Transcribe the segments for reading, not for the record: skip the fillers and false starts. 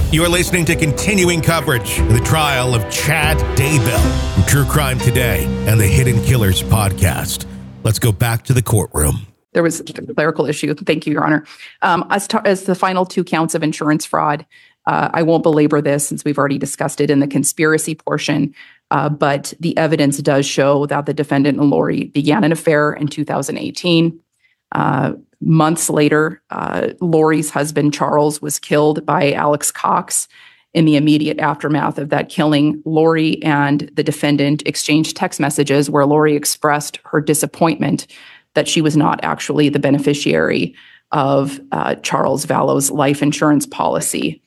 You are listening to continuing coverage of the trial of Chad Daybell from True Crime Today and the Hidden Killers podcast. Let's go back to the courtroom. There was a clerical issue. Thank you, Your Honor. As the final two counts of insurance fraud, I won't belabor this since we've already discussed it in the conspiracy portion, but the evidence does show that the defendant and Lori began an affair in 2018. Months later, Lori's husband, Charles, was killed by Alex Cox. In the immediate aftermath of that killing, Lori and the defendant exchanged text messages where Lori expressed her disappointment that she was not actually the beneficiary of Charles Vallow's life insurance policy.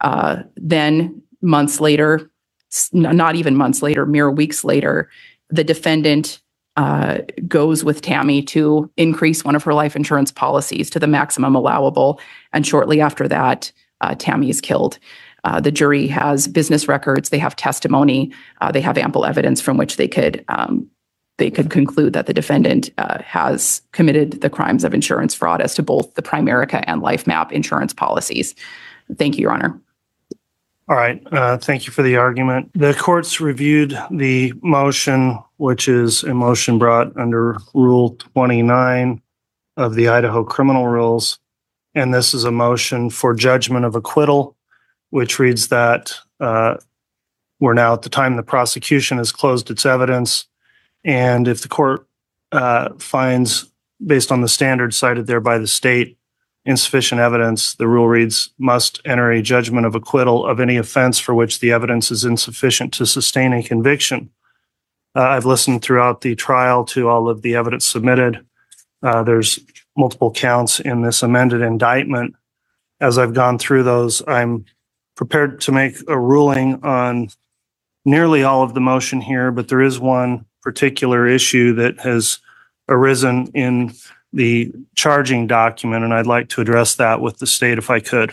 Then months later, not even months later, mere weeks later, the defendant goes with Tammy to increase one of her life insurance policies to the maximum allowable. And shortly after that, Tammy is killed. The jury has business records, they have testimony, they have ample evidence from which they could conclude that the defendant has committed the crimes of insurance fraud as to both the Primerica and LifeMap insurance policies. Thank you, Your Honor. All right. Thank you for the argument. The court's reviewed the motion, which is a motion brought under Rule 29 of the Idaho Criminal Rules. And this is a motion for judgment of acquittal, which reads that we're now at the time the prosecution has closed its evidence. And if the court finds, based on the standards cited there by the state, insufficient evidence, the rule reads, must enter a judgment of acquittal of any offense for which the evidence is insufficient to sustain a conviction. I've listened throughout the trial to all of the evidence submitted. There's multiple counts in this amended indictment. As I've gone through those, I'm prepared to make a ruling on nearly all of the motion here, but there is one particular issue that has arisen in the charging document, and I'd like to address that with the state if I could.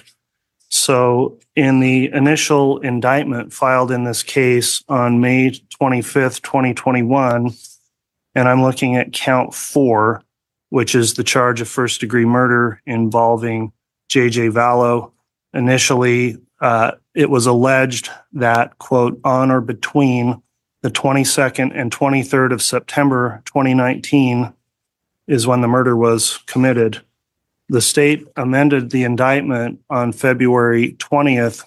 So in the initial indictment filed in this case on May 25th, 2021, and I'm looking at count 4, which is the charge of first-degree murder involving J.J. Vallow. Initially, it was alleged that, quote, on or between the 22nd and 23rd of September 2019 is when the murder was committed. The state amended the indictment on February 20th,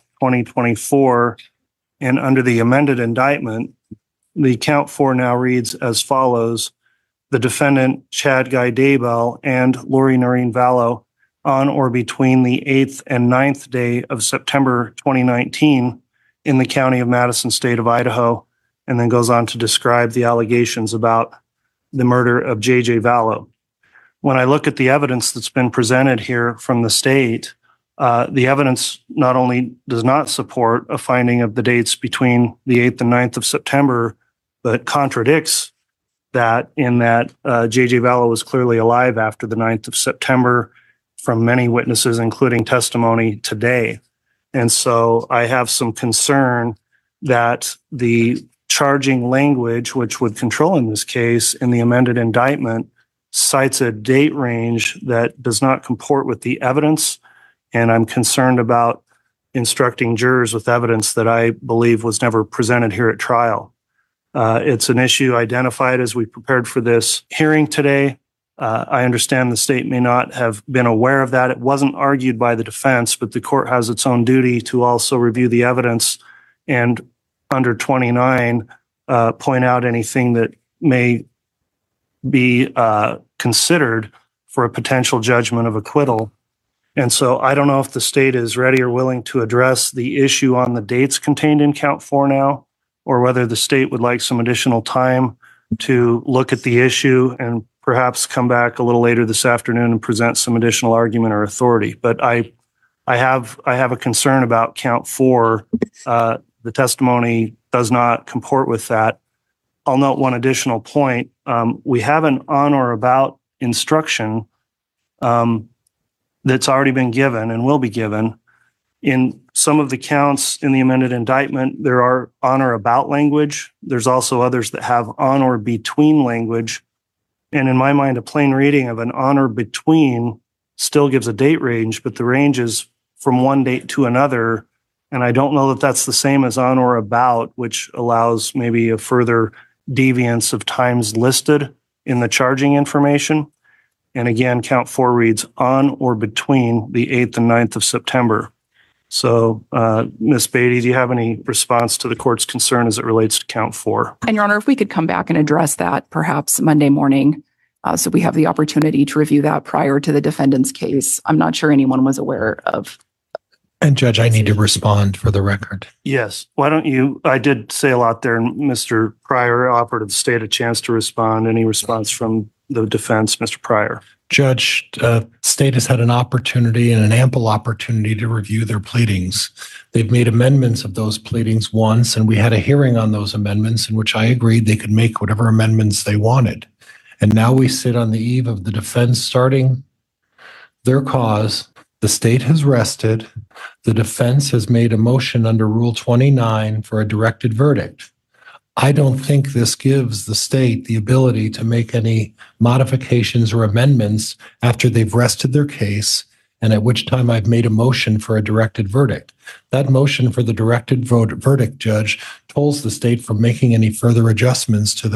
2024, and under the amended indictment, the count 4 now reads as follows: the defendant, Chad Guy Daybell, and Lori Noreen Vallow, on or between the 8th and 9th day of September 2019 in the county of Madison, state of Idaho, and then goes on to describe the allegations about the murder of J.J. Vallow. When I look at the evidence that's been presented here from the state, the evidence not only does not support a finding of the dates between the 8th and 9th of September, but contradicts that in that J.J. Vallow was clearly alive after the 9th of September from many witnesses, including testimony today. And so I have some concern that the charging language, which would control in this case in the amended indictment, cites a date range that does not comport with the evidence. And I'm concerned about instructing jurors with evidence that I believe was never presented here at trial. It's an issue identified as we prepared for this hearing today. I understand the state may not have been aware of that. It wasn't argued by the defense, but the court has its own duty to also review the evidence and under 29, point out anything that may be considered for a potential judgment of acquittal. And so I don't know if the state is ready or willing to address the issue on the dates contained in count 4 now, or whether the state would like some additional time to look at the issue and perhaps come back a little later this afternoon and present some additional argument or authority. But I have a concern about count 4. The testimony does not comport with that. I'll note one additional point. We have an on or about instruction that's already been given and will be given. In some of the counts in the amended indictment, there are on or about language. There's also others that have on or between language. And in my mind, a plain reading of an on or between still gives a date range, but the range is from one date to another. And I don't know that that's the same as on or about, which allows maybe a further deviance of times listed in the charging information. And again, count 4 reads on or between the 8th and 9th of September. So, Ms. Beatty, do you have any response to the court's concern as it relates to count 4? And Your Honor, if we could come back and address that perhaps Monday morning, so we have the opportunity to review that prior to the defendant's case. I'm not sure anyone was aware of. And Judge, I need to respond for the record. Yes. Why don't you? I did say a lot there, and Mr. Pryor offered the state a chance to respond. Any response from the defense, Mr. Pryor? Judge, state has had an opportunity and an ample opportunity to review their pleadings. They've made amendments of those pleadings once, and we had a hearing on those amendments in which I agreed they could make whatever amendments they wanted. And now we sit on the eve of the defense starting their cause. The state has rested. The defense has made a motion under Rule 29 for a directed verdict. I don't think this gives the state the ability to make any modifications or amendments after they've rested their case, and at which time I've made a motion for a directed verdict. That motion for the directed verdict, Judge, tolls the state from making any further adjustments to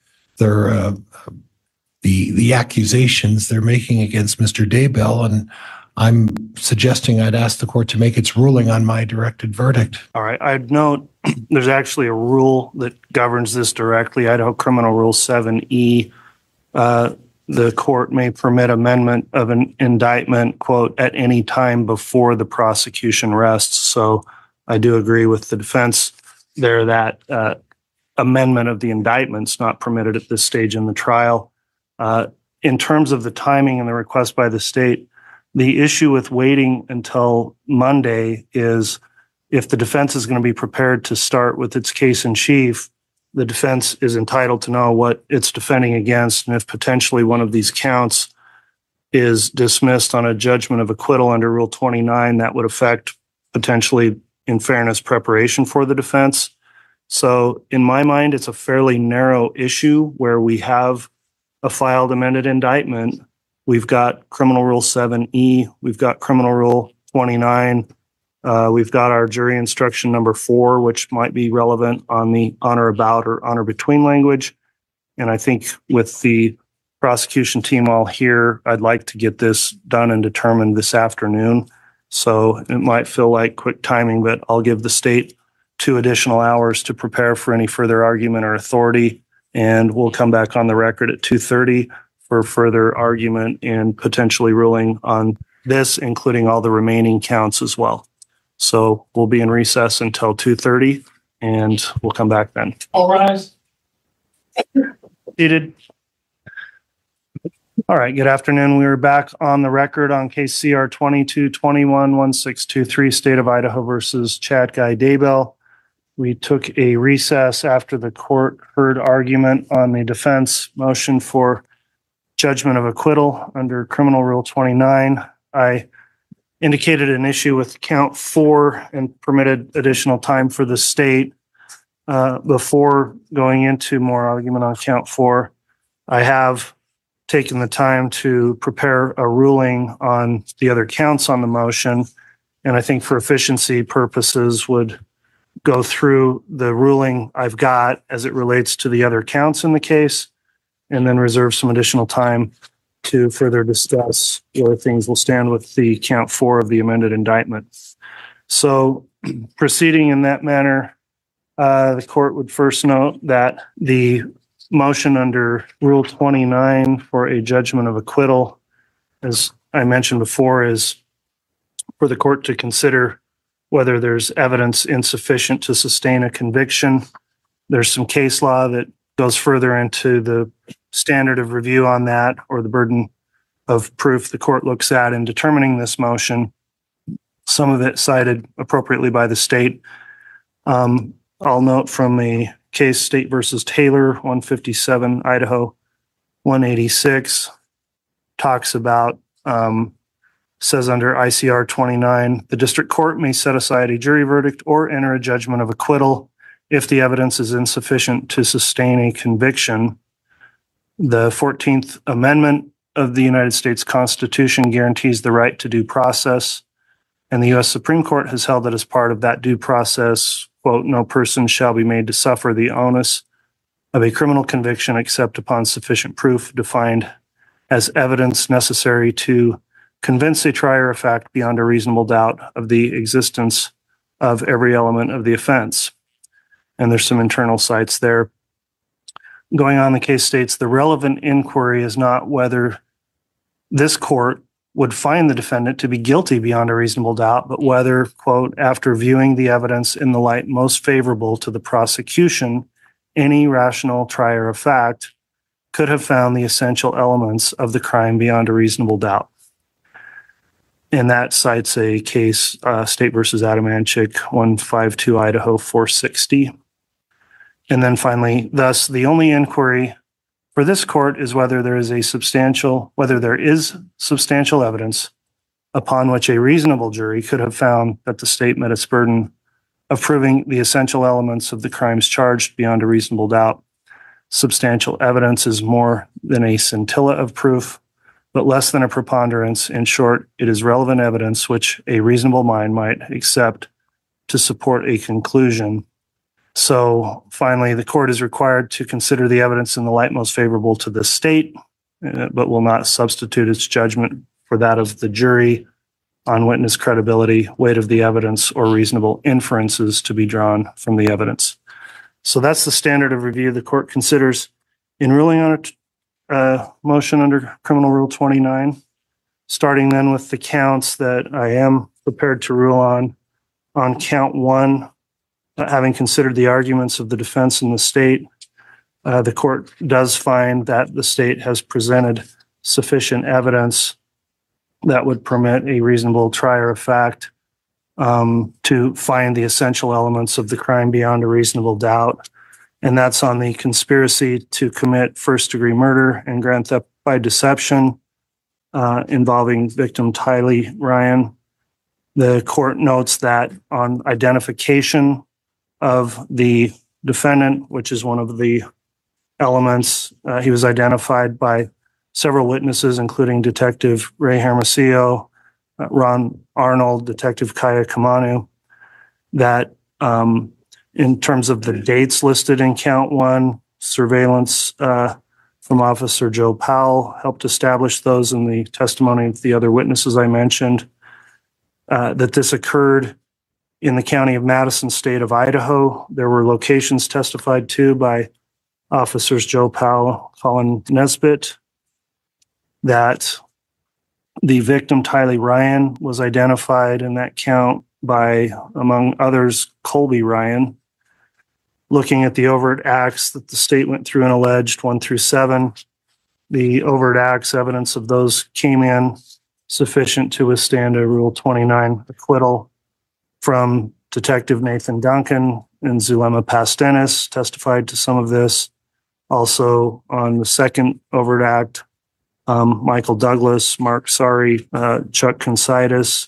the accusations they're making against Mr. Daybell, and I'm suggesting I'd ask the court to make its ruling on my directed verdict. All right. I'd note there's actually a rule that governs this directly, Idaho Criminal Rule 7E. The court may permit amendment of an indictment, quote, at any time before the prosecution rests. So I do agree with the defense there that amendment of the indictment's not permitted at this stage in the trial. In terms of the timing and the request by the state, the issue with waiting until Monday is if the defense is going to be prepared to start with its case in chief, the defense is entitled to know what it's defending against. And if potentially one of these counts is dismissed on a judgment of acquittal under Rule 29, that would affect potentially, in fairness, preparation for the defense. So in my mind, it's a fairly narrow issue where we have a filed amended indictment. We've got Criminal Rule 7E. We've got Criminal Rule 29. We've got our jury instruction number 4, which might be relevant on the on or about or on or between language. And I think with the prosecution team all here, I'd like to get this done and determined this afternoon. So it might feel like quick timing, but I'll give the state 2 additional hours to prepare for any further argument or authority. And we'll come back on the record at 2:30 for further argument and potentially ruling on this, including all the remaining counts as well. So we'll be in recess until 2:30, and we'll come back then. All rise. Seated. All right, good afternoon. We are back on the record on case CR 2221-1623, State of Idaho versus Chad Guy Daybell. We took a recess after the court heard argument on the defense motion for judgment of acquittal under Criminal Rule 29. I indicated an issue with count 4 and permitted additional time for the state. Before going into more argument on count 4, I have taken the time to prepare a ruling on the other counts on the motion, and I think for efficiency purposes would go through the ruling I've got as it relates to the other counts in the case, and then reserve some additional time to further discuss where things will stand with the count 4 of the amended indictment. So proceeding in that manner, the court would first note that the motion under Rule 29 for a judgment of acquittal, as I mentioned before, is for the court to consider whether there's evidence insufficient to sustain a conviction. There's some case law that goes further into the standard of review on that, or the burden of proof the court looks at in determining this motion. Some of it cited appropriately by the state. I'll note from a case, State versus Taylor, 157, Idaho 186, talks about, says under ICR 29, the district court may set aside a jury verdict or enter a judgment of acquittal if the evidence is insufficient to sustain a conviction. The 14th Amendment of the United States Constitution guarantees the right to due process, And the U.S. Supreme Court has held that as part of that due process, quote, no person shall be made to suffer the onus of a criminal conviction except upon sufficient proof defined as evidence necessary to convince a trier of fact beyond a reasonable doubt of the existence of every element of the offense. And there's some internal cites there. Going on, the case states the relevant inquiry is not whether this court would find the defendant to be guilty beyond a reasonable doubt, but whether, quote, after viewing the evidence in the light most favorable to the prosecution, any rational trier of fact could have found the essential elements of the crime beyond a reasonable doubt. And that cites a case, State versus Adamanchik, 152 Idaho 460. And then finally, thus, the only inquiry for this court is whether there is substantial evidence upon which a reasonable jury could have found that the state met its burden of proving the essential elements of the crimes charged beyond a reasonable doubt. Substantial evidence is more than a scintilla of proof, but less than a preponderance. In short, it is relevant evidence which a reasonable mind might accept to support a conclusion. So finally, the court is required to consider the evidence in the light most favorable to the state, but will not substitute its judgment for that of the jury on witness credibility, weight of the evidence, or reasonable inferences to be drawn from the evidence. So that's the standard of review the court considers in ruling on a motion under Criminal Rule 29, starting then with the counts that I am prepared to rule on. On count one, having considered the arguments of the defense and the state, the court does find that the state has presented sufficient evidence that would permit a reasonable trier of fact to find the essential elements of the crime beyond a reasonable doubt. And that's on the conspiracy to commit first-degree murder and grand theft by deception involving victim Tylee Ryan. The court notes that on identification of the defendant, which is one of the elements, he was identified by several witnesses, including Detective Ray Hermosillo, Ron Arnold, Detective Kaya Kamanu, that in terms of the dates listed in count one, surveillance from Officer Joe Powell helped establish those in the testimony of the other witnesses I mentioned, that this occurred in the county of Madison, state of Idaho. There were locations testified to by Officers Joe Powell, Colin Nesbitt, that the victim, Tylee Ryan, was identified in that count by, among others, Colby Ryan. Looking at the overt acts that the state went through and alleged 1 through 7, the overt acts, evidence of those came in sufficient to withstand a Rule 29 acquittal from Detective Nathan Duncan and Zulema Pastenis testified to some of this. Also on the second overt act, Michael Douglas, Mark Sari, Chuck Consitis,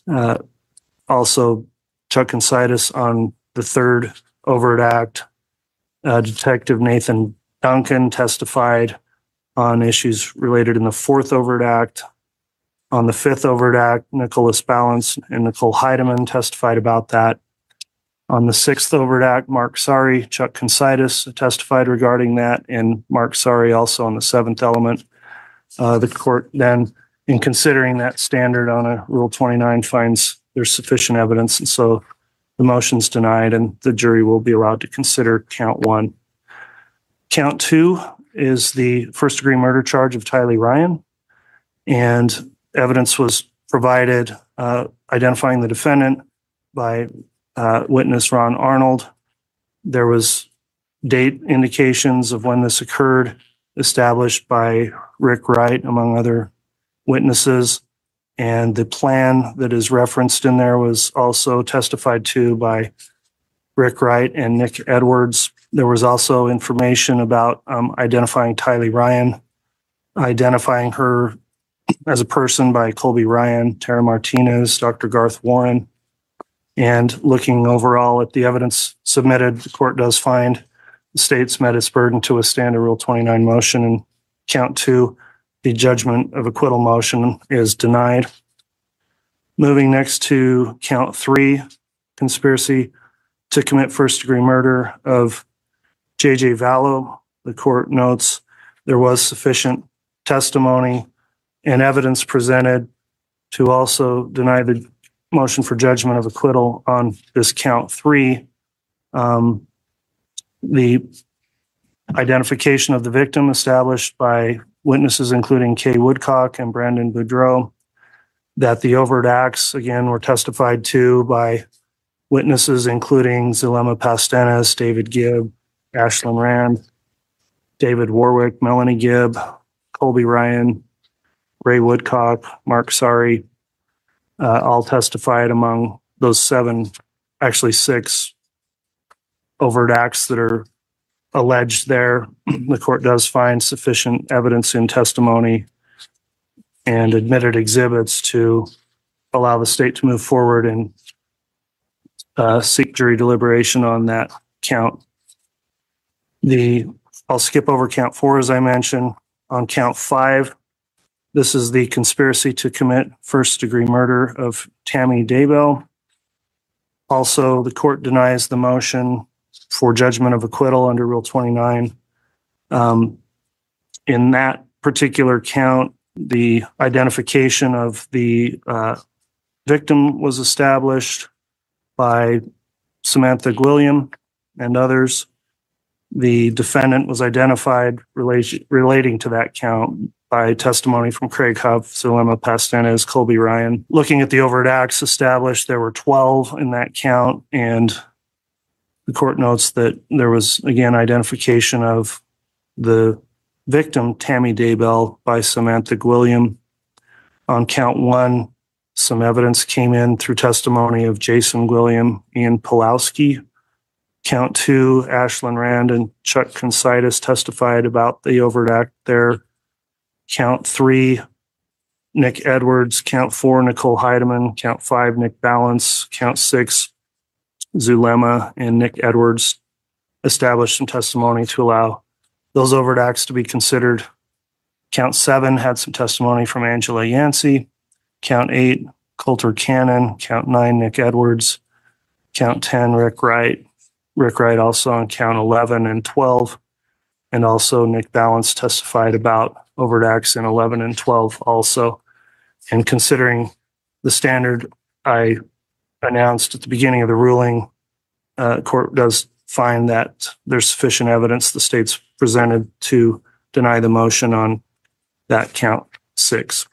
also Chuck Consitis on the third overt act. Detective Nathan Duncan testified on issues related in the fourth overt act. On the fifth overt act, Nicholas Balance and Nicole Heidemann testified about that. On the sixth overt act, Mark Sari, Chuck Consitis testified regarding that, and Mark Sari also on the seventh element. The court then, in considering that standard on a Rule 29, finds there's sufficient evidence, and so the motion's denied, and the jury will be allowed to consider count one. Count two is the first-degree murder charge of Tylee Ryan, and evidence was provided identifying the defendant by witness Ron Arnold. There was date indications of when this occurred established by Rick Wright, among other witnesses. And the plan that is referenced in there was also testified to by Rick Wright and Nick Edwards. There was also information about identifying Tylee Ryan, identifying her as a person by Colby Ryan, Tara Martinez, Dr. Garth Warren. And looking overall at the evidence submitted, the court does find the state's met its burden to withstand a Rule 29 motion. And count two, the judgment of acquittal motion is denied. Moving next to count 3, conspiracy to commit first-degree murder of J.J. Vallow. The court notes there was sufficient testimony and evidence presented to also deny the motion for judgment of acquittal on this count 3. The identification of the victim established by witnesses including Kay Woodcock and Brandon Boudreau, that the overt acts, again, were testified to by witnesses including Zulema Pastenes, David Gibb, Ashlyn Rand, David Warwick, Melanie Gibb, Colby Ryan, Ray Woodcock, Mark Sari, all testified among those 6 overt acts that are alleged there. The court does find sufficient evidence in testimony and admitted exhibits to allow the state to move forward and seek jury deliberation on that count. I'll skip over count 4, as I mentioned. On count 5, this is the conspiracy to commit first-degree murder of Tammy Daybell. Also, the court denies the motion for judgment of acquittal under Rule 29. In that particular count, the identification of the victim was established by Samantha Gwilliam and others. The defendant was identified relating to that count by testimony from Craig Huff, Zulema Pastenes, Colby Ryan. Looking at the overt acts established, there were 12 in that count, and the court notes that there was, again, identification of the victim, Tammy Daybell, by Samantha Gwilliam. On count 1, some evidence came in through testimony of Jason Gwilliam, Ian Pulowski. Count 2, Ashlyn Rand and Chuck Consitis testified about the overt act there. Count 3, Nick Edwards. Count 4, Nicole Heidemann. Count 5, Nick Balance. Count 6, Zulema and Nick Edwards established some testimony to allow those overt acts to be considered. Count 7 had some testimony from Angela Yancey. Count 8, Coulter Cannon. Count 9, Nick Edwards. Count 10, Rick Wright. Rick Wright also on count 11 and 12. And also Nick Balance testified about overt acts in 11 and 12 also. And considering the standard I announced at the beginning of the ruling, court does find that there's sufficient evidence the state's presented to deny the motion on that count 6.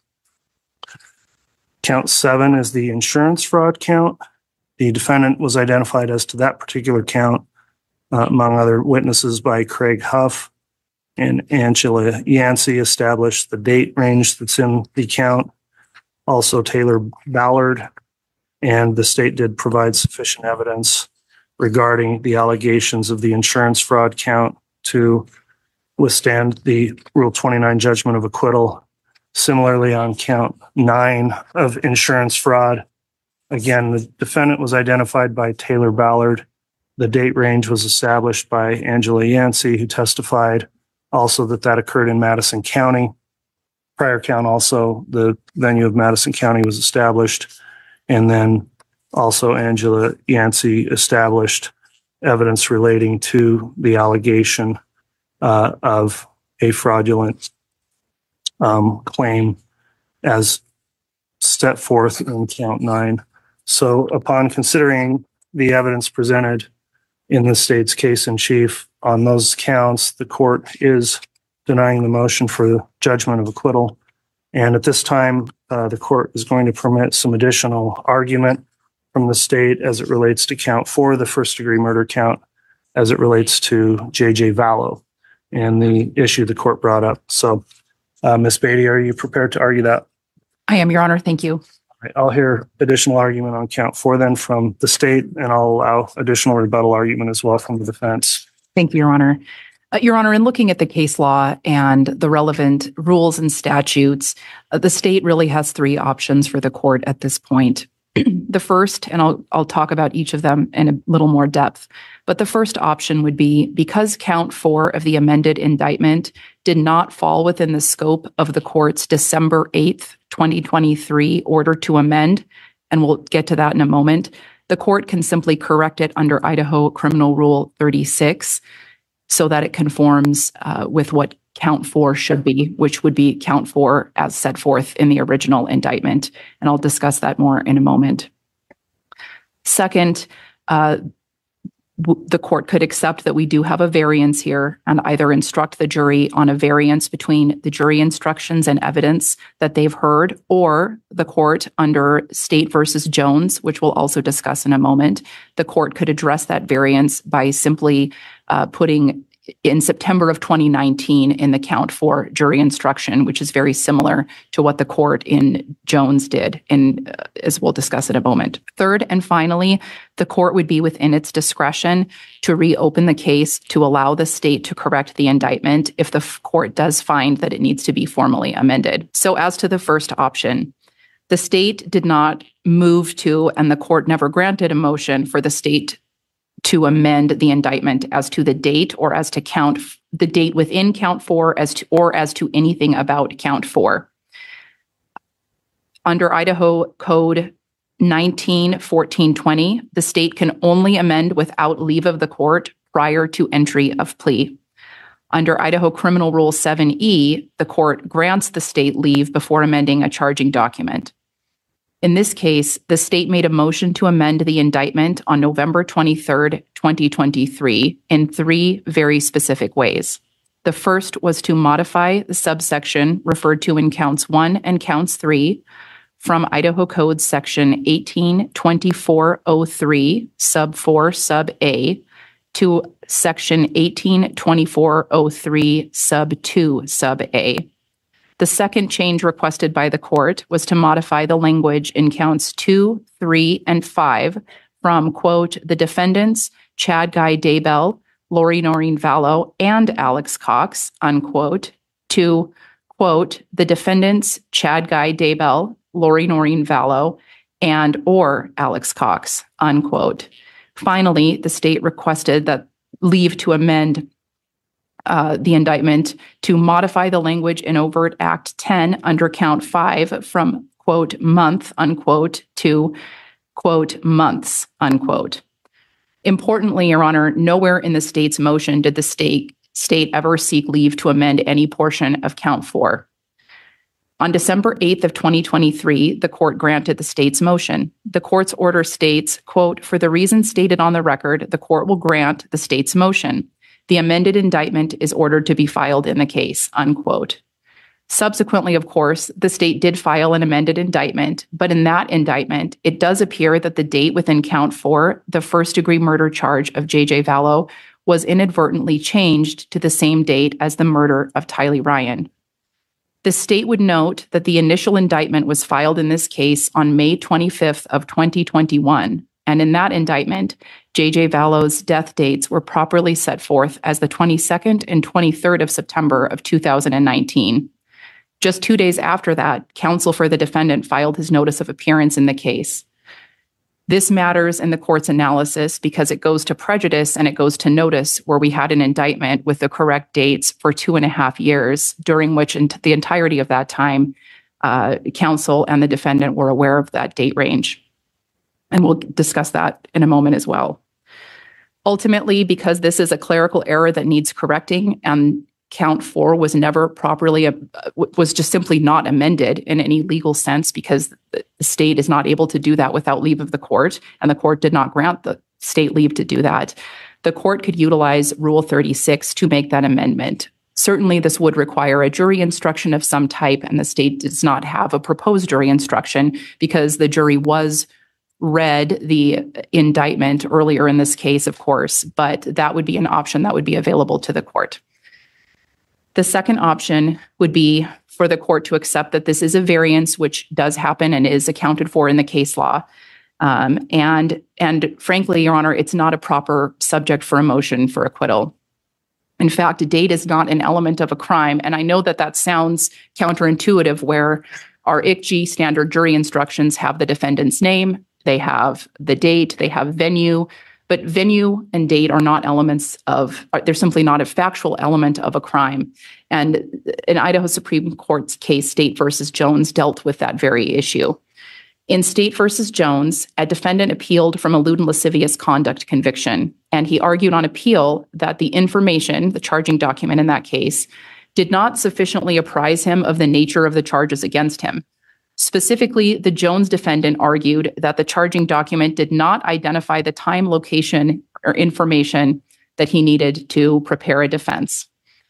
Count 7 is the insurance fraud count. The defendant was identified as to that particular count, among other witnesses, by Craig Huff, and Angela Yancey established the date range that's in the count. Also Taylor Ballard, and the state did provide sufficient evidence regarding the allegations of the insurance fraud count to withstand the Rule 29 judgment of acquittal. Similarly, on count 9 of insurance fraud, again, the defendant was identified by Taylor Ballard. The date range was established by Angela Yancey, who testified also that occurred in Madison County. Prior count also, the venue of Madison County was established. And then also Angela Yancey established evidence relating to the allegation of a fraudulent claim as set forth in count 9. So upon considering the evidence presented in the state's case in chief on those counts, the court is denying the motion for judgment of acquittal. And at this time, the court is going to permit some additional argument from the state as it relates to count 4, the first-degree murder count, as it relates to J.J. Vallow and the issue the court brought up. So, Ms. Beatty, are you prepared to argue that? I am, Your Honor. Thank you. Right, I'll hear additional argument on count 4 then from the state, and I'll allow additional rebuttal argument as well from the defense. Thank you, Your Honor. Your Honor, in looking at the case law and the relevant rules and statutes, the state really has 3 options for the court at this point. The first, and I'll talk about each of them in a little more depth, but the first option would be, because count 4 of the amended indictment did not fall within the scope of the court's December 8th, 2023 order to amend, and we'll get to that in a moment, the court can simply correct it under Idaho Criminal Rule 36 so that it conforms with what count 4 should be, which would be count 4 as set forth in the original indictment. And I'll discuss that more in a moment. Second, the court could accept that we do have a variance here and either instruct the jury on a variance between the jury instructions and evidence that they've heard, or the court under State versus Jones, which we'll also discuss in a moment, the court could address that variance by simply putting in September of 2019 in the count 4 jury instruction, which is very similar to what the court in Jones did, as we'll discuss in a moment. Third, and finally, the court would be within its discretion to reopen the case to allow the state to correct the indictment if the court does find that it needs to be formally amended. So as to the first option, the state did not move to, and the court never granted a motion for the state to amend the indictment as to the date or as to count the date within count 4 as to anything about count 4. Under Idaho Code 19-1420, the state can only amend without leave of the court prior to entry of plea. Under Idaho Criminal Rule 7E, the court grants the state leave before amending a charging document. In this case, the state made a motion to amend the indictment on November 23rd, 2023, in 3 very specific ways. The first was to modify the subsection referred to in counts 1 and counts 3 from Idaho Code section 182403 sub 4 sub A to section 182403 sub 2 sub A. The second change requested by the court was to modify the language in counts 2, 3, and 5 from, quote, the defendants, Chad Guy Daybell, Lori Noreen Vallow, and Alex Cox, unquote, to, quote, the defendants, Chad Guy Daybell, Lori Noreen Vallow, and or Alex Cox, unquote. Finally, the state requested that leave to amend the indictment to modify the language in Overt Act 10 under count 5 from, quote, month, unquote, to, quote, months, unquote. Importantly, Your Honor, nowhere in the state's motion did the state ever seek leave to amend any portion of count 4. On December 8th of 2023, the court granted the state's motion. The court's order states, quote, for the reasons stated on the record, the court will grant the state's motion. The amended indictment is ordered to be filed in the case, unquote. Subsequently, of course, the state did file an amended indictment, but in that indictment, it does appear that the date within count 4, the first-degree murder charge of J.J. Vallow, was inadvertently changed to the same date as the murder of Tylee Ryan. The state would note that the initial indictment was filed in this case on May 25th of 2021, and in that indictment, J.J. Vallow's death dates were properly set forth as the 22nd and 23rd of September of 2019. Just 2 days after that, counsel for the defendant filed his notice of appearance in the case. This matters in the court's analysis because it goes to prejudice and it goes to notice where we had an indictment with the correct dates for 2.5 years, during which the entirety of that time, counsel and the defendant were aware of that date range. And we'll discuss that in a moment as well. Ultimately, because this is a clerical error that needs correcting and count 4 was never properly, was just simply not amended in any legal sense because the state is not able to do that without leave of the court, and the court did not grant the state leave to do that. The court could utilize Rule 36 to make that amendment. Certainly, this would require a jury instruction of some type, and the state does not have a proposed jury instruction because the jury was read the indictment earlier in this case, of course, but that would be an option that would be available to the court. The second option would be for the court to accept that this is a variance, which does happen and is accounted for in the case law. And frankly, Your Honor, it's not a proper subject for a motion for acquittal. In fact, date is not an element of a crime. And I know that that sounds counterintuitive, where our ICG standard jury instructions have the defendant's name, they have the date, they have venue, but venue and date are not elements of, they're simply not a factual element of a crime. And an Idaho Supreme Court's case, State versus Jones, dealt with that very issue. In State versus Jones, a defendant appealed from a lewd and lascivious conduct conviction, and he argued on appeal that the information, the charging document in that case, did not sufficiently apprise him of the nature of the charges against him. Specifically, the Jones defendant argued that the charging document did not identify the time, location, or information that he needed to prepare a defense.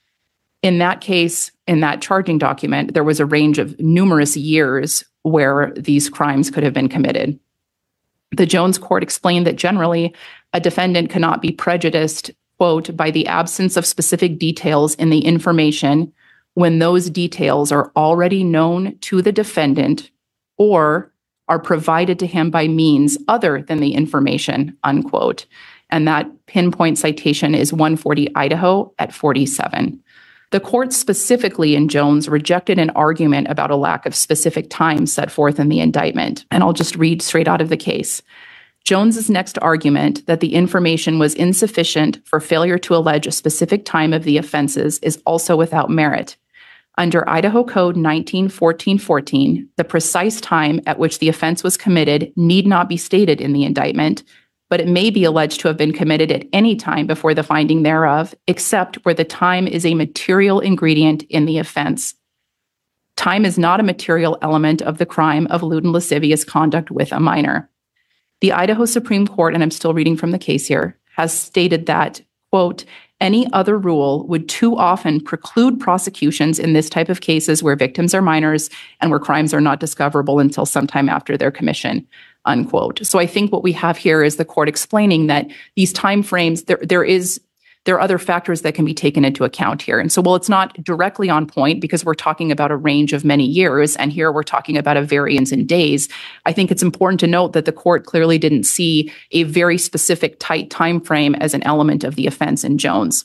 In that case, in that charging document, there was a range of numerous years where these crimes could have been committed. The Jones court explained that generally, a defendant cannot be prejudiced, quote, by the absence of specific details in the information when those details are already known to the defendant or are provided to him by means other than the information, unquote. And that pinpoint citation is 140 Idaho at 47. The court specifically in Jones rejected an argument about a lack of specific time set forth in the indictment. And I'll just read straight out of the case. Jones's next argument that the information was insufficient for failure to allege a specific time of the offenses is also without merit. Under Idaho Code 19-14-14, the precise time at which the offense was committed need not be stated in the indictment, but it may be alleged to have been committed at any time before the finding thereof, except where the time is a material ingredient in the offense. Time is not a material element of the crime of lewd and lascivious conduct with a minor. The Idaho Supreme Court, and I'm still reading from the case here, has stated that, quote, any other rule would too often preclude prosecutions in this type of cases where victims are minors and where crimes are not discoverable until sometime after their commission, unquote. So I think what we have here is the court explaining that these timeframes, there are other factors that can be taken into account here. And so while it's not directly on point because we're talking about a range of many years, and here we're talking about a variance in days, I think it's important to note that the court clearly didn't see a very specific tight time frame as an element of the offense in Jones.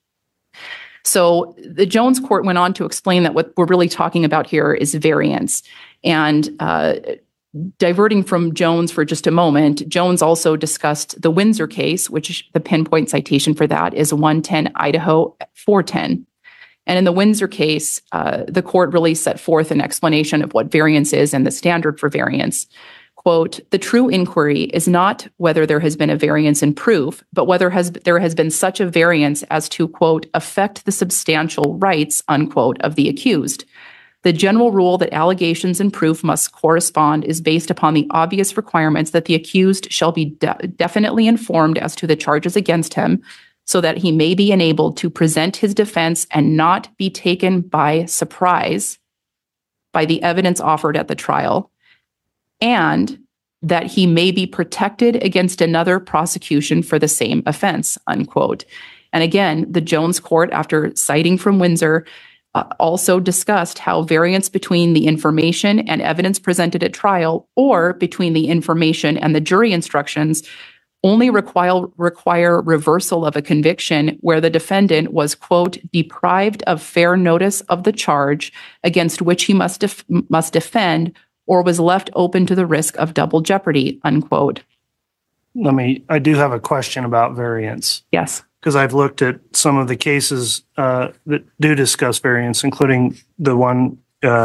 So the Jones court went on to explain that what we're really talking about here is variance. And diverting from Jones for just a moment, Jones also discussed the Windsor case, which the pinpoint citation for that is 110 Idaho 410. And in the Windsor case, the court really set forth an explanation of what variance is and the standard for variance. Quote, the true inquiry is not whether there has been a variance in proof, but whether there has been such a variance as to, quote, affect the substantial rights, unquote, of the accused. The general rule that allegations and proof must correspond is based upon the obvious requirements that the accused shall be definitely informed as to the charges against him, so that he may be enabled to present his defense and not be taken by surprise by the evidence offered at the trial, and that he may be protected against another prosecution for the same offense, unquote. And again, the Jones court, after citing from Windsor, also discussed how variance between the information and evidence presented at trial or between the information and the jury instructions only require reversal of a conviction where the defendant was, quote, deprived of fair notice of the charge against which he must defend or was left open to the risk of double jeopardy, unquote. I do have a question about variance. Yes. Because I've looked at some of the cases that do discuss variance, including the one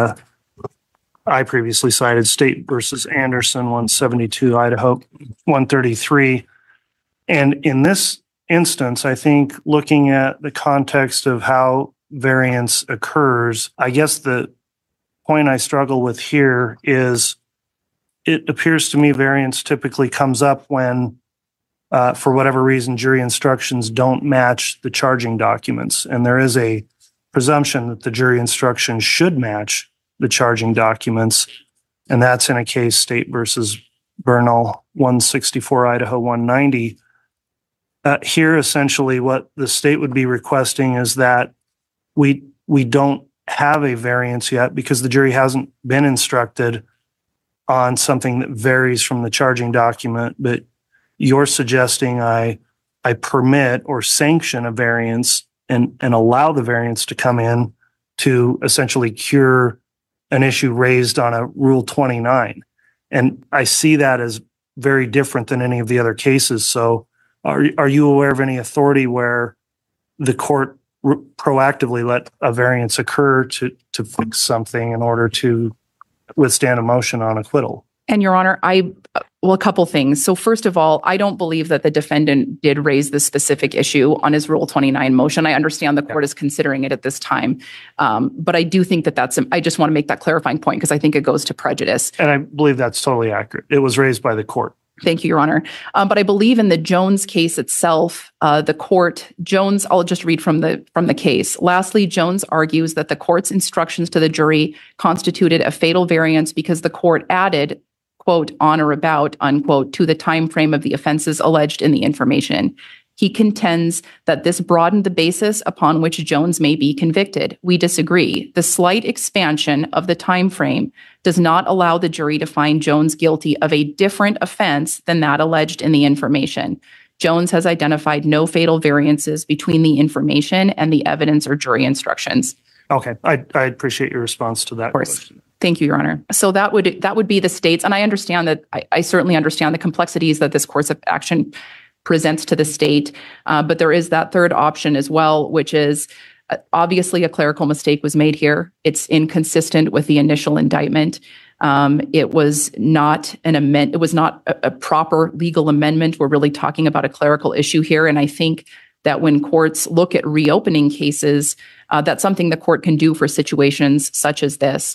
I previously cited, State versus Anderson, 172 Idaho 133. And in this instance, I think looking at the context of how variance occurs, I guess the point I struggle with here is it appears to me variance typically comes up when for whatever reason, jury instructions don't match the charging documents. And there is a presumption that the jury instructions should match the charging documents. And that's in a case, State versus Bernal, 164 Idaho 190. Here, essentially, what the state would be requesting is that we don't have a variance yet because the jury hasn't been instructed on something that varies from the charging document, but you're suggesting I permit or sanction a variance and allow the variance to come in to essentially cure an issue raised on a Rule 29. And I see that as very different than any of the other cases. So are you aware of any authority where the court proactively let a variance occur to fix something in order to withstand a motion on acquittal? And Your Honor, well, a couple things. So first of all, I don't believe that the defendant did raise this specific issue on his Rule 29 motion. I understand the court is considering it at this time. But I do think that I just want to make that clarifying point because I think it goes to prejudice. And I believe that's totally accurate. It was raised by the court. Thank you, Your Honor. But I believe in the Jones case itself, the court, Jones, I'll just read from the case. Lastly, Jones argues that the court's instructions to the jury constituted a fatal variance because the court added, quote, on or about, unquote, to the time frame of the offenses alleged in the information. He contends that this broadened the basis upon which Jones may be convicted. We disagree. The slight expansion of the time frame does not allow the jury to find Jones guilty of a different offense than that alleged in the information. Jones has identified no fatal variances between the information and the evidence or jury instructions. Okay, I appreciate your response to that. Of course. Question. Thank you, Your Honor. So that would be the state's, and I understand that I certainly understand the complexities that this course of action presents to the state, but there is that third option as well, which is obviously a clerical mistake was made here. It's inconsistent with the initial indictment. It was not it was not a proper legal amendment. We're really talking about a clerical issue here, and I think that when courts look at reopening cases, that's something the court can do for situations such as this.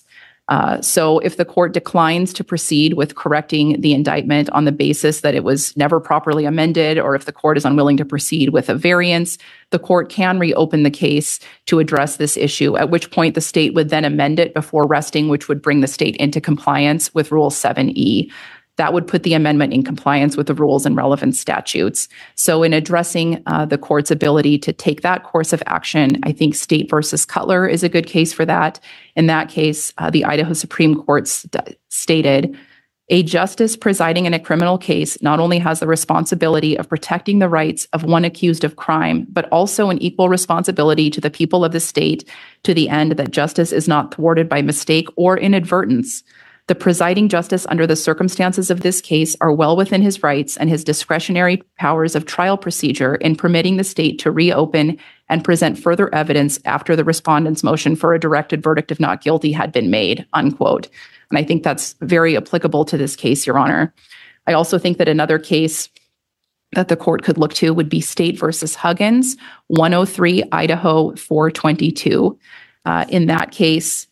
So if the court declines to proceed with correcting the indictment on the basis that it was never properly amended, or if the court is unwilling to proceed with a variance, the court can reopen the case to address this issue, at which point the state would then amend it before resting, which would bring the state into compliance with Rule 7E. That would put the amendment in compliance with the rules and relevant statutes. So in addressing the court's ability to take that course of action, I think State versus Cutler is a good case for that. In that case, the Idaho Supreme Court stated, a justice presiding in a criminal case not only has the responsibility of protecting the rights of one accused of crime, but also an equal responsibility to the people of the state to the end that justice is not thwarted by mistake or inadvertence. The presiding justice under the circumstances of this case are well within his rights and his discretionary powers of trial procedure in permitting the state to reopen and present further evidence after the respondent's motion for a directed verdict of not guilty had been made, unquote. And I think that's very applicable to this case, Your Honor. I also think that another case that the court could look to would be State versus Huggins, 103 Idaho 422. In that case,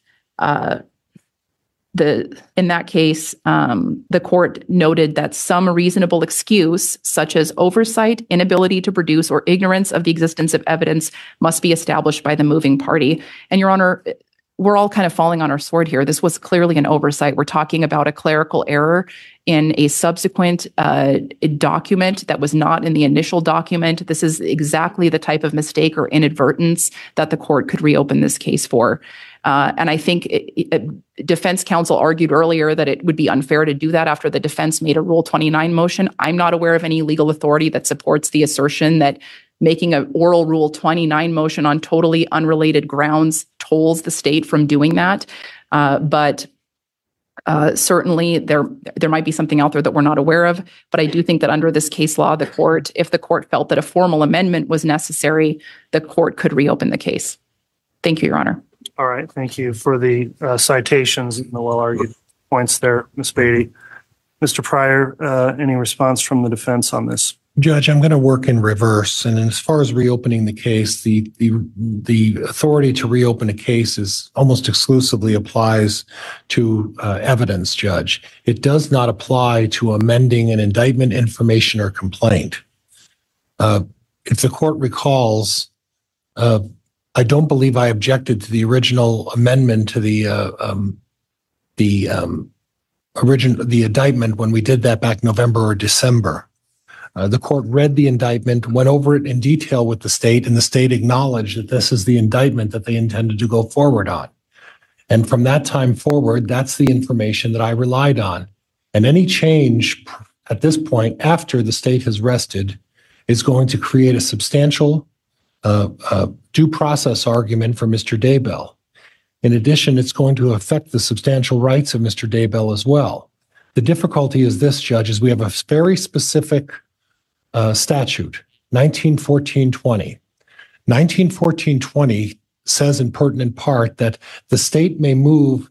the court noted that some reasonable excuse, such as oversight, inability to produce, or ignorance of the existence of evidence, must be established by the moving party. And Your Honor, we're all kind of falling on our sword here. This was clearly an oversight. We're talking about a clerical error in a subsequent document that was not in the initial document. This is exactly the type of mistake or inadvertence that the court could reopen this case for. And I think defense counsel argued earlier that it would be unfair to do that after the defense made a Rule 29 motion. I'm not aware of any legal authority that supports the assertion that making an oral Rule 29 motion on totally unrelated grounds tolls the state from doing that. But certainly there might be something out there that we're not aware of. But I do think that under this case law, if the court felt that a formal amendment was necessary, the court could reopen the case. Thank you, Your Honor. All right. Thank you for the citations and the well-argued points there, Ms. Beatty. Mr. Pryor, any response from the defense on this? Judge, I'm going to work in reverse. And as far as reopening the case, the authority to reopen a case is almost exclusively applies to evidence, Judge. It does not apply to amending an indictment, information, or complaint. If the court recalls, I don't believe I objected to the original amendment to the indictment when we did that back November or December. The court read the indictment, went over it in detail with the state, and the state acknowledged that this is the indictment that they intended to go forward on. And from that time forward, that's the information that I relied on. And any change at this point after the state has rested is going to create a substantial due process argument for Mr. Daybell. In addition, it's going to affect the substantial rights of Mr. Daybell as well. The difficulty is this, Judge, is we have a very specific statute, 1914-20. 1914-20 says in pertinent part that the state may move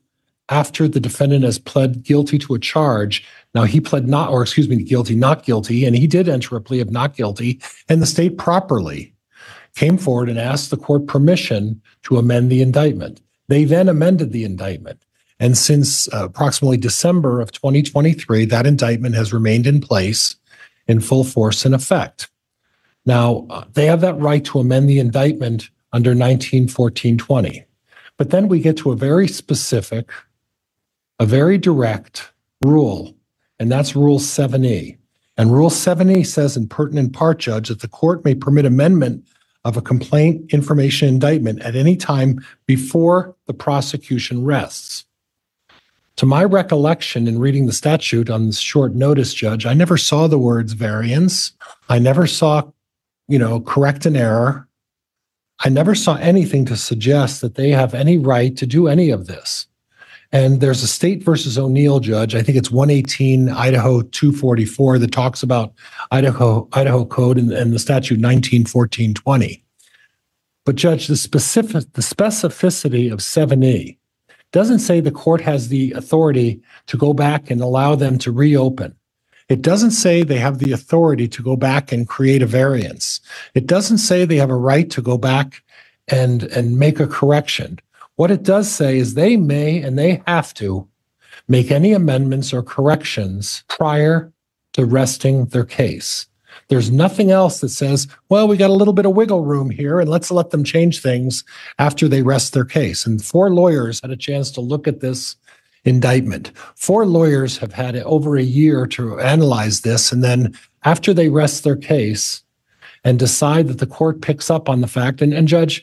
after the defendant has pled guilty to a charge. Now he pled not guilty, and he did enter a plea of not guilty, and the state properly came forward and asked the court permission to amend the indictment. They then amended the indictment. And since approximately December of 2023, that indictment has remained in place in full force and effect. Now, they have that right to amend the indictment under 1914-20. But then we get to a very specific, a very direct rule, and that's Rule 7E. And Rule 7E says in pertinent part, Judge, that the court may permit amendment of a complaint, information, indictment at any time before the prosecution rests. To my recollection in reading the statute on this short notice, Judge, I never saw the words variance. I never saw, correct an error. I never saw anything to suggest that they have any right to do any of this. And there's a State versus O'Neill, Judge. I think it's 118 Idaho 244 that talks about Idaho Code and the statute 1914-20. But Judge, the specificity of 7E doesn't say the court has the authority to go back and allow them to reopen. It doesn't say they have the authority to go back and create a variance. It doesn't say they have a right to go back and make a correction. What it does say is they may and they have to make any amendments or corrections prior to resting their case. There's nothing else that says, well, we got a little bit of wiggle room here and let's let them change things after they rest their case. And 4 lawyers had a chance to look at this indictment. 4 lawyers have had over a year to analyze this. And then after they rest their case and decide that the court picks up on the fact, and Judge,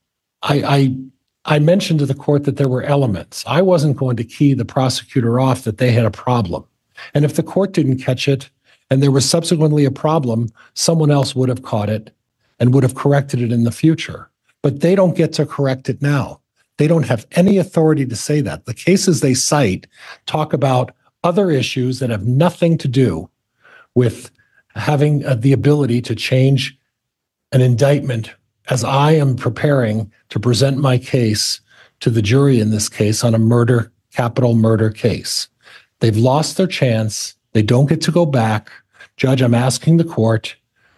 I mentioned to the court that there were elements. I wasn't going to key the prosecutor off that they had a problem. And if the court didn't catch it and there was subsequently a problem, someone else would have caught it and would have corrected it in the future. But they don't get to correct it now. They don't have any authority to say that. The cases they cite talk about other issues that have nothing to do with having the ability to change an indictment as I am preparing to present my case to the jury in this case on a capital murder case. They've lost their chance. They don't get to go back. Judge, I'm asking the court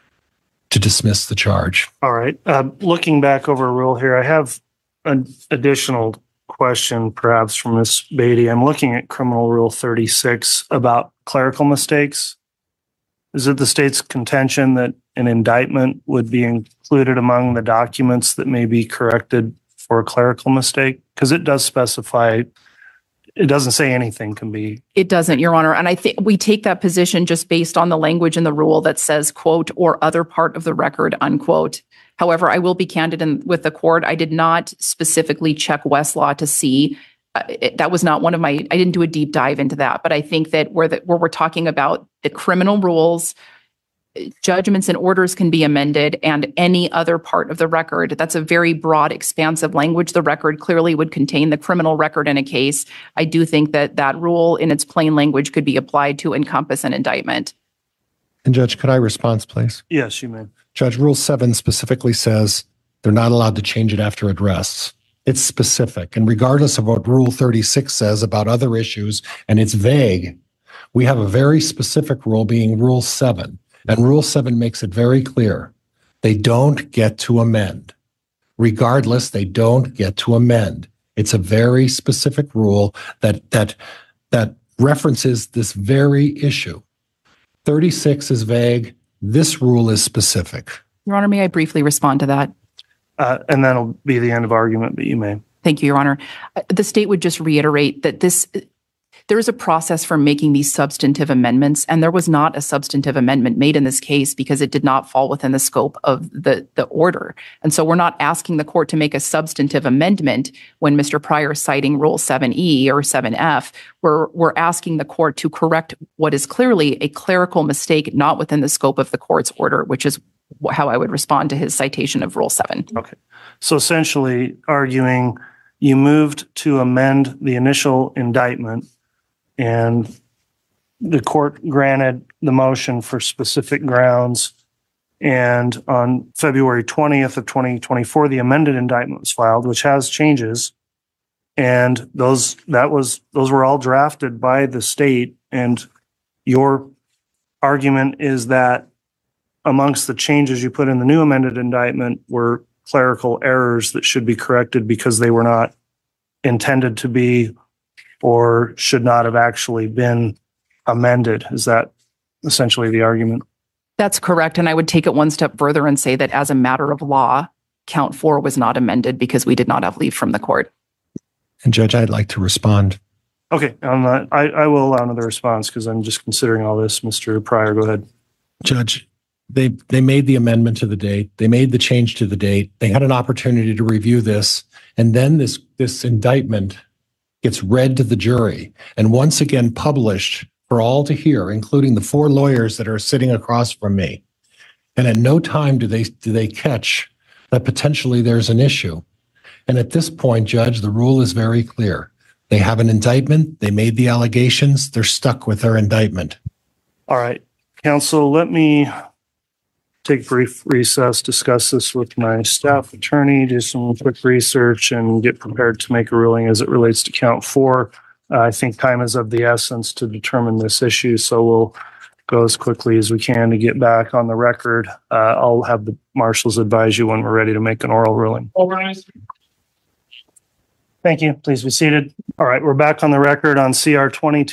to dismiss the charge. All right. Looking back over a rule here, I have an additional question perhaps from Ms. Beatty. I'm looking at Criminal Rule 36 about clerical mistakes. Is it the state's contention that an indictment would be included among the documents that may be corrected for a clerical mistake? Because it does specify, it doesn't say anything can be. It doesn't, Your Honor. And I think we take that position just based on the language in the rule that says, quote, or other part of the record, unquote. However, I will be candid with the court. I did not specifically check Westlaw to see. That was not one of my, I didn't do a deep dive into that. But I think that where we're talking about the criminal rules, judgments and orders can be amended, and any other part of the record. That's a very broad, expansive language. The record clearly would contain the criminal record in a case. I do think that that rule in its plain language could be applied to encompass an indictment. And Judge, could I respond, please? Yes, you may. Judge, Rule 7 specifically says they're not allowed to change it after it rests. It's specific. And regardless of what Rule 36 says about other issues, and it's vague, we have a very specific rule being Rule 7. And Rule 7 makes it very clear. They don't get to amend. Regardless, they don't get to amend. It's a very specific rule that references this very issue. 36 is vague. This rule is specific. Your Honor, may I briefly respond to that? And that'll be the end of argument, but you may. Thank you, Your Honor. The state would just reiterate that there is a process for making these substantive amendments, and there was not a substantive amendment made in this case because it did not fall within the scope of the order. And so we're not asking the court to make a substantive amendment when Mr. Pryor is citing Rule 7E or 7F. We're asking the court to correct what is clearly a clerical mistake not within the scope of the court's order, which is how I would respond to his citation of Rule 7. Okay. So essentially arguing you moved to amend the initial indictment and the court granted the motion for specific grounds. And on February 20th of 2024, the amended indictment was filed, which has changes. And those were all drafted by the state. And your argument is that amongst the changes you put in the new amended indictment were clerical errors that should be corrected because they were not intended to be or should not have actually been amended. Is that essentially the argument? That's correct. And I would take it one step further and say that as a matter of law, count 4 was not amended because we did not have leave from the court. And Judge, I'd like to respond. Okay, I will allow another response because I'm just considering all this. Mr. Pryor, go ahead. Judge, they made the amendment to the date. They made the change to the date. They had an opportunity to review this. And then this indictment gets read to the jury and once again published for all to hear, including the 4 lawyers that are sitting across from me. And at no time do they catch that potentially there's an issue. And at this point, Judge, the rule is very clear. They have an indictment. They made the allegations. They're stuck with their indictment. All right. Counsel, let me take a brief recess, discuss this with my staff attorney, do some quick research, and get prepared to make a ruling as it relates to count 4. I think time is of the essence to determine this issue, so we'll go as quickly as we can to get back on the record. I'll have the marshals advise you when we're ready to make an oral ruling. Thank you. Please be seated. All right, we're back on the record on CR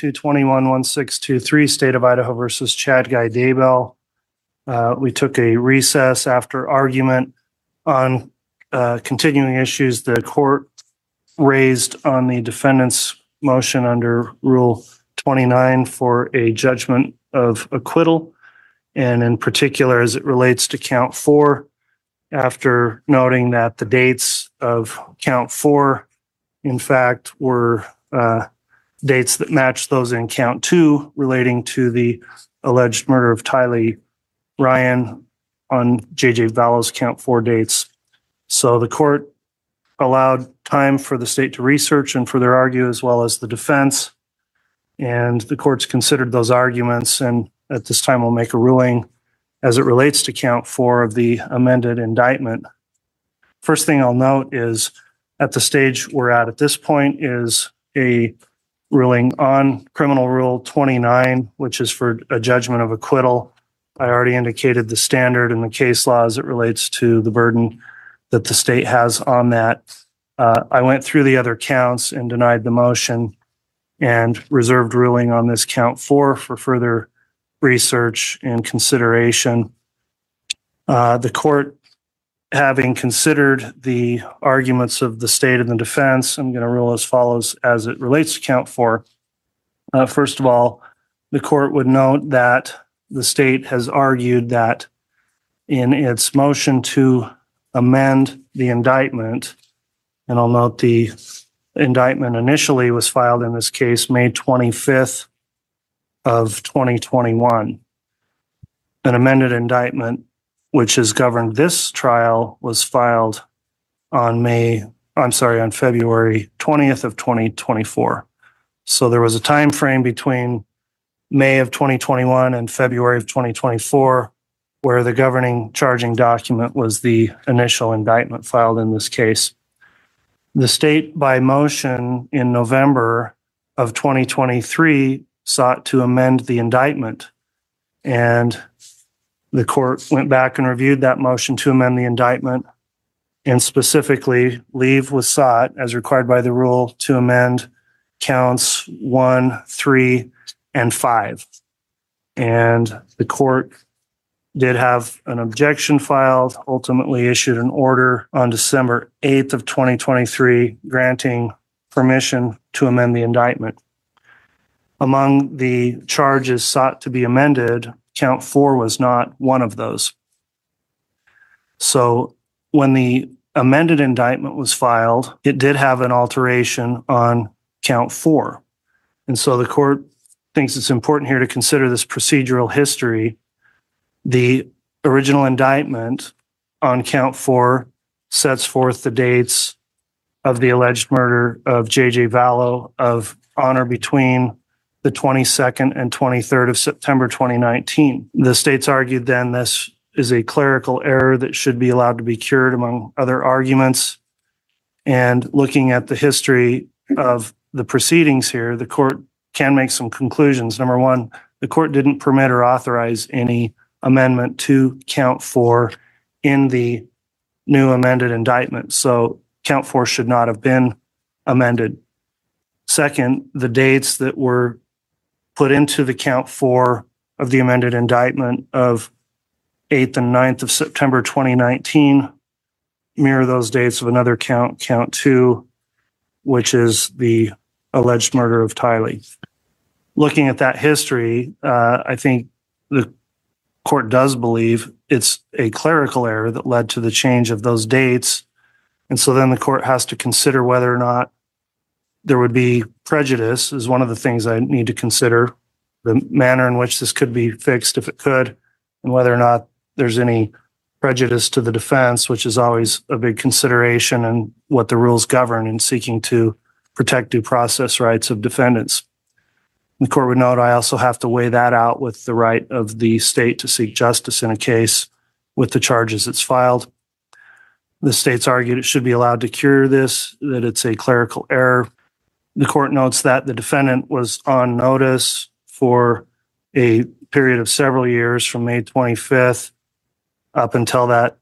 2221-1623, State of Idaho versus Chad Guy Daybell. We took a recess after argument on continuing issues the court raised on the defendant's motion under Rule 29 for a judgment of acquittal, and in particular as it relates to count 4, after noting that the dates of count 4 in fact were dates that matched those in count 2 relating to the alleged murder of Tylee Ryan on J.J. Vallow's count 4 dates. So the court allowed time for the state to research and further argue, as well as the defense. And the courts considered those arguments, and at this time we'll make a ruling as it relates to count 4 of the amended indictment. First thing I'll note is at the stage we're at this point is a ruling on Criminal Rule 29, which is for a judgment of acquittal. I already indicated the standard in the case law as it relates to the burden that the state has on that. I went through the other counts and denied the motion and reserved ruling on this count 4 for further research and consideration. The court, having considered the arguments of the state and the defense, I'm going to rule as follows as it relates to count 4. First of all, the court would note that the state has argued that in its motion to amend the indictment, and I'll note the indictment initially was filed in this case May 25th of 2021. An amended indictment which has governed this trial was filed on February 20th of 2024. So there was a time frame between May of 2021 and February of 2024 where the governing charging document was the initial indictment filed in this case. The state, by motion in November of 2023, sought to amend the indictment, and the court went back and reviewed that motion to amend the indictment, and specifically leave was sought as required by the rule to amend counts 1, 3, and 5. And the court did have an objection filed, ultimately issued an order on December 8th of 2023 granting permission to amend the indictment. Among the charges sought to be amended, count 4 was not one of those. So when the amended indictment was filed, it did have an alteration on count 4. And so the court thinks it's important here to consider this procedural history. The original indictment on count 4 sets forth the dates of the alleged murder of J.J. Vallow of on or between the 22nd and 23rd of September 2019. The state's argued then this is a clerical error that should be allowed to be cured, among other arguments. And looking at the history, of the proceedings here, the court can make some conclusions. Number one, the court didn't permit or authorize any amendment to count 4 in the new amended indictment. So count 4 should not have been amended. Second, the dates that were put into the count 4 of the amended indictment of 8th and 9th of September 2019 mirror those dates of another count 2, which is the alleged murder of Tylee. Looking at that history, I think the court does believe it's a clerical error that led to the change of those dates. And so then the court has to consider whether or not there would be prejudice is one of the things I need to consider, the manner in which this could be fixed if it could, and whether or not there's any prejudice to the defense, which is always a big consideration and what the rules govern in seeking to protect due process rights of defendants. The court would note I also have to weigh that out with the right of the state to seek justice in a case with the charges it's filed. The state's argued it should be allowed to cure this, that it's a clerical error. The court notes that the defendant was on notice for a period of several years from May 25th up until that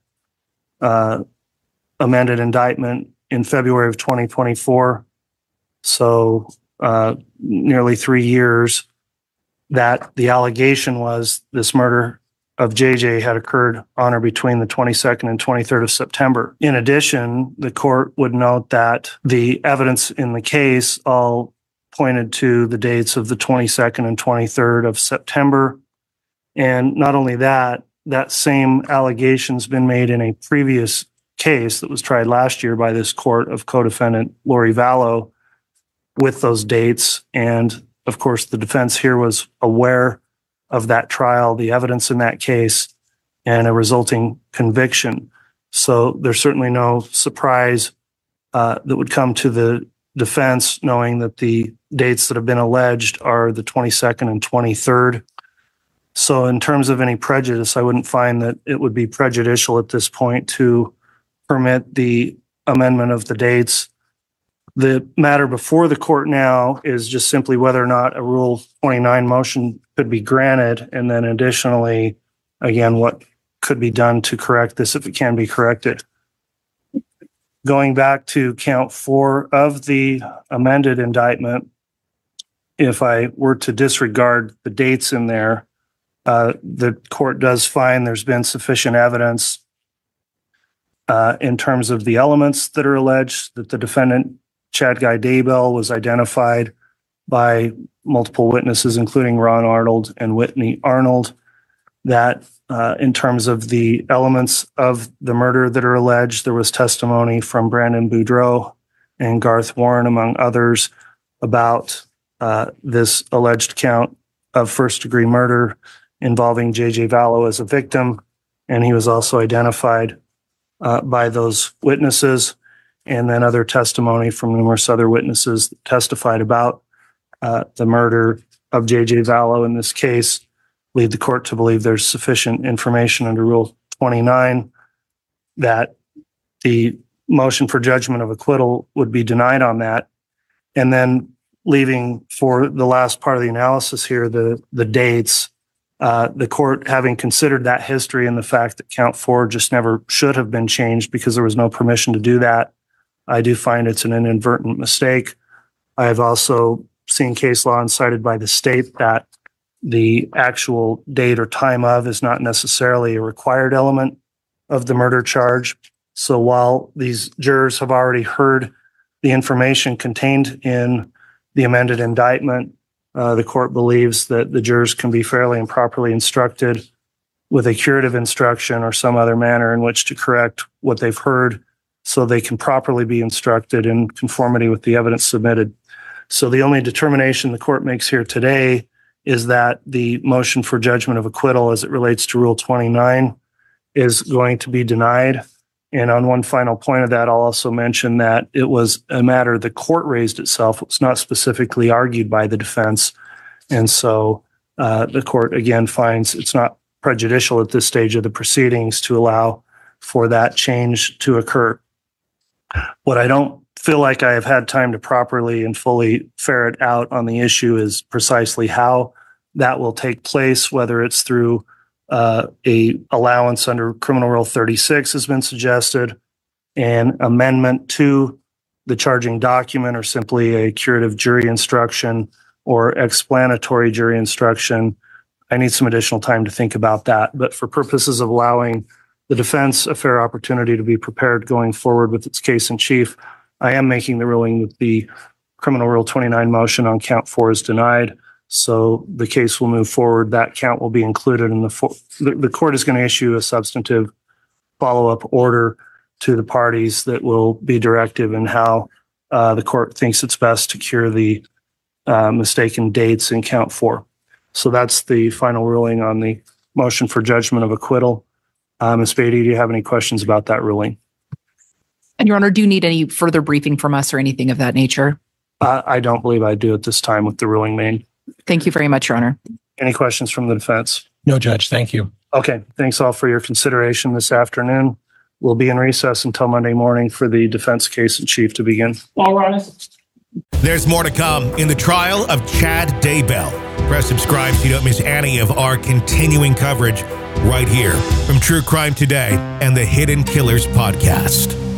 amended indictment in February of 2024. So nearly 3 years that the allegation was this murder of JJ had occurred on or between the 22nd and 23rd of September. In addition, the court would note that the evidence in the case all pointed to the dates of the 22nd and 23rd of September. And not only that, that same allegation's been made in a previous case that was tried last year by this court of co-defendant Lori Vallow with those dates. And of course, the defense here was aware of that trial, the evidence in that case, and a resulting conviction. So there's certainly no surprise that would come to the defense knowing that the dates that have been alleged are the 22nd and 23rd. So in terms of any prejudice, I wouldn't find that it would be prejudicial at this point to permit the amendment of the dates. The matter before the court now is just simply whether or not a Rule 29 motion could be granted, and then additionally, again, what could be done to correct this if it can be corrected. Going back to count 4 of the amended indictment, if I were to disregard the dates in there, the court does find there's been sufficient evidence in terms of the elements that are alleged, that the defendant, Chad Guy Daybell, was identified by multiple witnesses, including Ron Arnold and Whitney Arnold, that in terms of the elements of the murder that are alleged, there was testimony from Brandon Boudreaux and Garth Warren, among others, about this alleged count of first-degree murder involving J.J. Vallow as a victim. And he was also identified by those witnesses, and then other testimony from numerous other witnesses that testified about the murder of J.J. Vallow in this case, lead the court to believe there's sufficient information under Rule 29 that the motion for judgment of acquittal would be denied on that. And then leaving for the last part of the analysis here, the dates, the court having considered that history and the fact that count 4 just never should have been changed because there was no permission to do that, I do find it's an inadvertent mistake. I have also seen case law cited by the state that the actual date or time of is not necessarily a required element of the murder charge. So while these jurors have already heard the information contained in the amended indictment, the court believes that the jurors can be fairly and properly instructed with a curative instruction or some other manner in which to correct what they've heard so they can properly be instructed in conformity with the evidence submitted. So the only determination the court makes here today is that the motion for judgment of acquittal as it relates to Rule 29 is going to be denied. And on one final point of that, I'll also mention that it was a matter the court raised itself. It was not specifically argued by the defense. And so the court, again, finds it's not prejudicial at this stage of the proceedings to allow for that change to occur. What I don't feel like I have had time to properly and fully ferret out on the issue is precisely how that will take place, whether it's through a allowance under Criminal Rule 36 has been suggested, an amendment to the charging document, or simply a curative jury instruction or explanatory jury instruction. I need some additional time to think about that. But for purposes of allowing the defense a fair opportunity to be prepared going forward with its case in chief, I am making the ruling that the Criminal Rule 29 motion on count 4 is denied. So the case will move forward. That count will be included in the court is going to issue a substantive follow-up order to the parties that will be directive in how the court thinks it's best to cure the mistaken dates in count 4. So that's the final ruling on the motion for judgment of acquittal. Ms. Beatty, do you have any questions about that ruling? And Your Honor, do you need any further briefing from us or anything of that nature? I don't believe I do at this time with the ruling made. Thank you very much, Your Honor. Any questions from the defense? No, Judge. Thank you. Okay. Thanks all for your consideration this afternoon. We'll be in recess until Monday morning for the defense case in chief to begin. All rise. There's more to come in the trial of Chad Daybell. Press subscribe so you don't miss any of our continuing coverage right here from True Crime Today and the Hidden Killers podcast.